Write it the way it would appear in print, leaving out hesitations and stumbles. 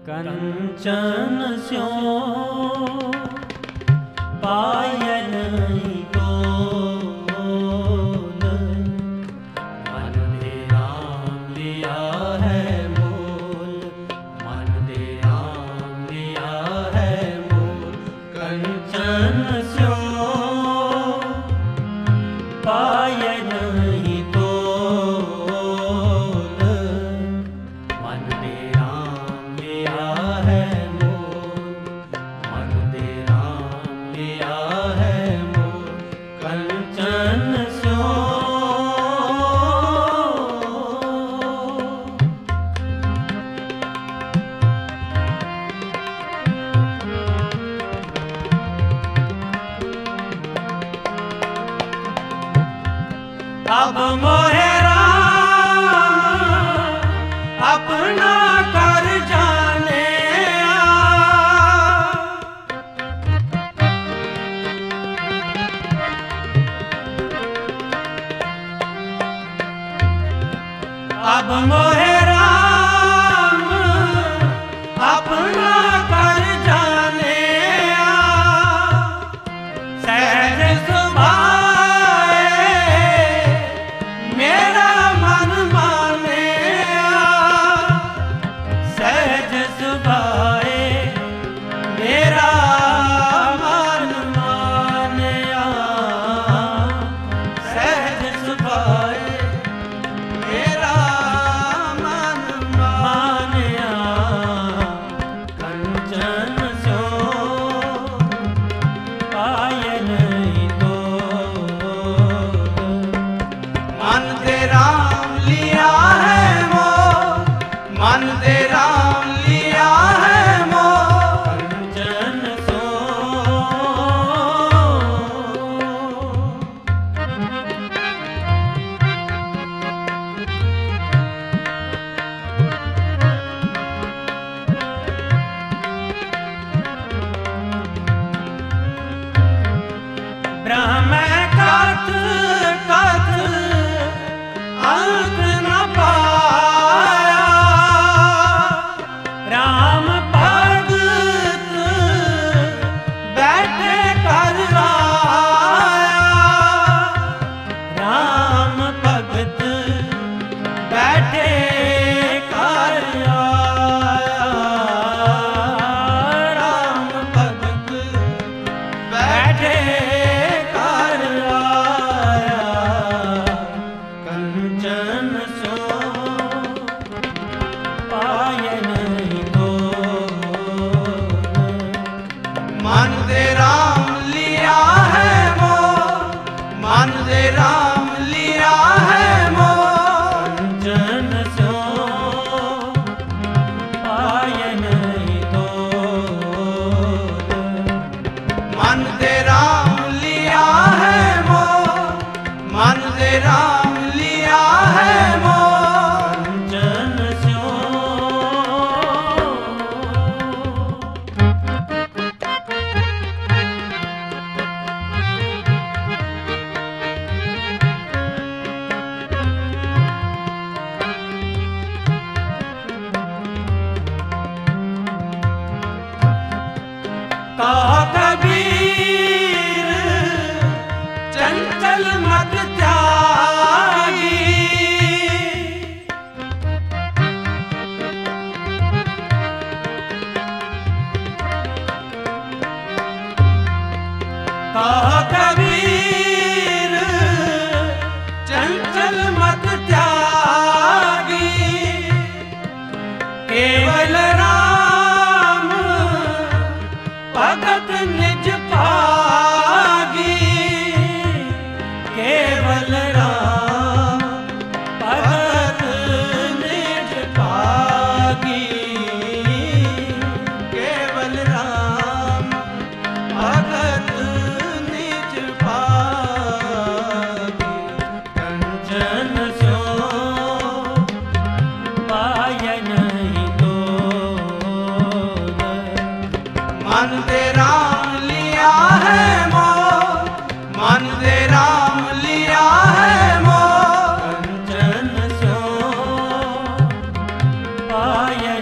कंचन स्यो पायल तो मन दे राम लिया है मोल, मन दे राम लिया है मोल। कंचन स्यो पायल तो अब मोहे राम अपना कर जाने अब मोहे राम अपना कर जाने सहज ब्रह्म कथ कथ अंत न पाया, राम भगत बैठे कर आया, राम भगत बैठे कर आया, राम भगत बैठे मन दे राम लिया है मोल, मन दे राम लिया है मोल। कंचन स्यो पाय नहीं तो मन दे राम लिया है मोल, मन दे राम लिया है मोल। कंचन स्यो कहा कबीर चंचल मत त्यागी, कहा कबीर चंचल मत त्यागी, केवल राम भगत निज पागी, केवल राम भगत निज पागी, केवल राम भगत निज पागी। कंचन स्यो पाय नहीं तो मन दे राम लिया है मोल, मन दे राम लिया है मोल। कंचन स्यो पाय